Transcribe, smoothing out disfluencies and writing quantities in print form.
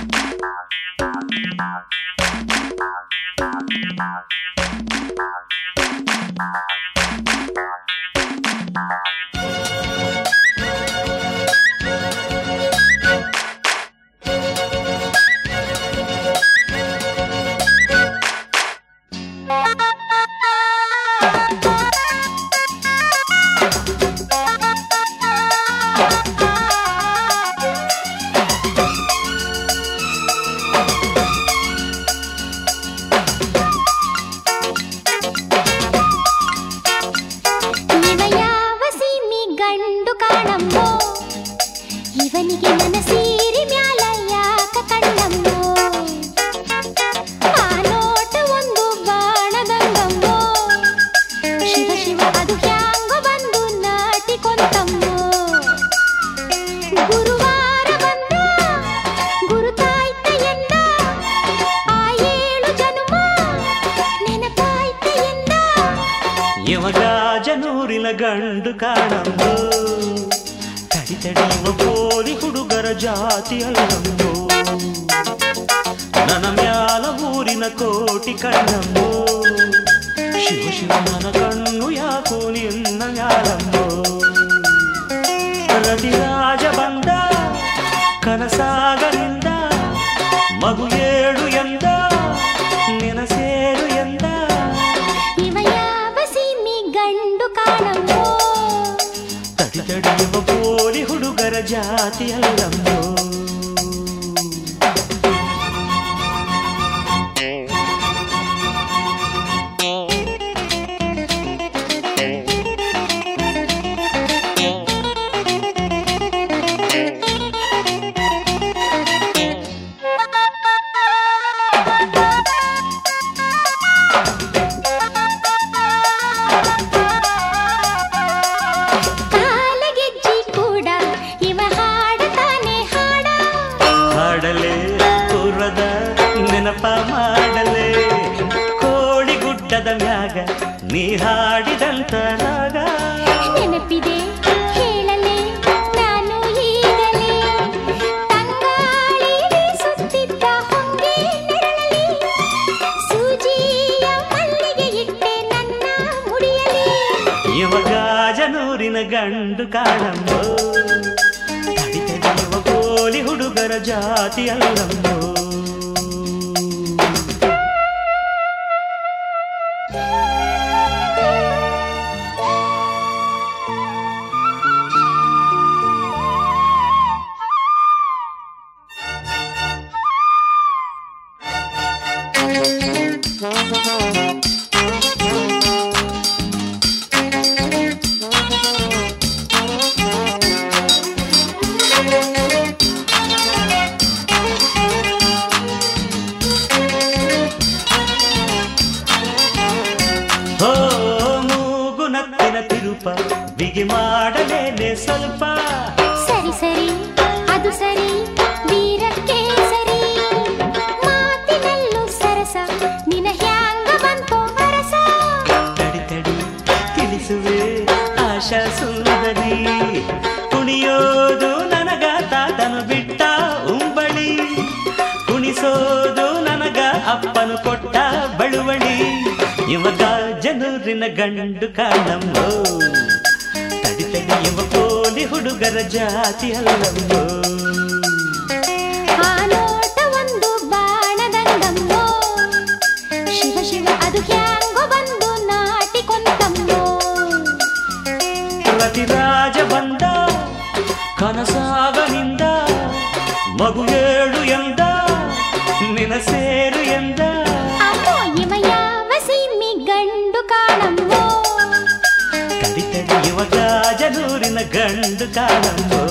ಇವನಿಗೆ ನನ್ನ ಸೀರೆ ಮ್ಯಾಲ ಯಾಕ ಕಣ್ಣಮ್ಮೋ ಆ ನೋಟ ಒಂದು ಬಾಣದಂಗಮ್ಮೋ ಶಿವ ಶಿವ ಅದು ಹ್ಯಾಂಗೋ ಬಂದು ನಾಟಿಕೊಂತಮ್ಮೋ ಗುರುವಾರ ಬಂದ ಗುರುತಾಯ್ತ ಎಂದ ಆ 7 ಜನುಮ ನೆನಪಾಯ್ತ ಎಂದ ಯಮಗಾಜನೂರಿನ ಗಂಡು ಕಾಣಮ್ಮೋ ತಡಿಯುವ ಪೋಲಿ ಹುಡುಗರ ಜಾತಿ ಅಲ್ಲಮ್ಮೋ ನನ್ನ ಮ್ಯಾಲ ಊರಿನ ಕೋಟಿ ಕಣ್ಣಮ್ಮೋ ಶಿವ ಶಿವ ನನ್ನ ಕಣ್ಣು ಯಾಕೋ ನಿನ್ನ ಮ್ಯಾಲಮ್ಮೋ ರತಿರಾಜ ಬಂದ ಕನಸಾಗರಿಂದ ಮಗು 7 ಎಂದ ನೆನಸೇರು ಎಂದ ಇವ ಯಾವ ಸೀಮಿ ಗಂಡು ಕಾಣಮ್ಮೋ ತಡಿಯುವ ಪೋಲಿ ಹುಡುಗರ ಜಾತಿ ಅಲ್ಲಮ್ಮೋ ನೆನಪ ಮಾಡಲೇ ಕೋಳಿಗುಡ್ಡದ ಮ್ಯಾಗ ನೀ ಹಾಡಿದಂತ ರಾಗ ನೆನಪಿದೆ ಹೇಳಲೇ ನಾನು ಈಗಲೇ ತಂಗಾಳಿ ಸುತ್ತಿದ್ದ ಹೊಂಗೆ ನೆರಳಲಿ ಸೂಜಿಯ ಮಲ್ಲಿಗೆ ಇಟ್ಟೆ ನನ್ನ ಮುಡಿಯಲಿ ಯುವಗಾಜನೂರಿನ ಗಂಡು ಕಾಣಮ್ಮೋ ತಡಿಯುವ ಕೋಲಿ ಹುಡುಗರ ಜಾತಿ ಅಲ್ಲಮ್ಮೋ ತಿರುಪ ಬಿಗಿ ಮಾಡಲೇನೆ ಸ್ವಲ್ಪ ಸರಿ ಸರಿ ಅದು ಸರಿ ವೀರಕ್ಕೆ ಸರಿ ಮಾತಿನಲ್ಲೂ ಸರಸ ನಿನ ಹ್ಯಾಂಗ ಬಂತೋ ಅರಸ ತಡಿ ತಡಿ ತಿಳಿಸುವೆ ಆಶಾ ಸುಂದರಿ ಕುಣಿಯೋದು ನನಗ ತಾತನು ಬಿಟ್ಟ ಉಂಬಳಿ ಕುಣಿಸೋದು ನನಗ ಅಪ್ಪನು ಕೊಟ್ಟ ಬಳುವಳಿ ಯುವಗಾಜನೂರಿನ ಗಂಡು ಕಾಣಮ್ಮೋ ತಡಿಯುವ ಪೋಲಿ ಹುಡುಗರ ಜಾತಿ ಅಲ್ಲಮ್ಮೋ ಆ ನೋಟ ಒಂದು ಬಾಣದಂಗಮ್ಮೋ ಶಿವ ಶಿವ ಅದು ಹ್ಯಾಂಗೋ ಬಂದು ನಾಟಿಕೊಂತಮ್ಮೋ ರತಿರಾಜ ಬಂದ ಕನಸಾಗನಿಂದ ಮಗು 7 ಎಂದ ನೆನಸೇರು ಎಂದ ಅಮ್ಮೋ ಇವ ಯಾವ ಸೀಮಿ ಗಂಡು ಕಾಣಮ್ಮೋ ತಡಿಯುವ ಗಾಜನೂರಿನ ಗಂಡು ಕಾಣಮ್ಮೋ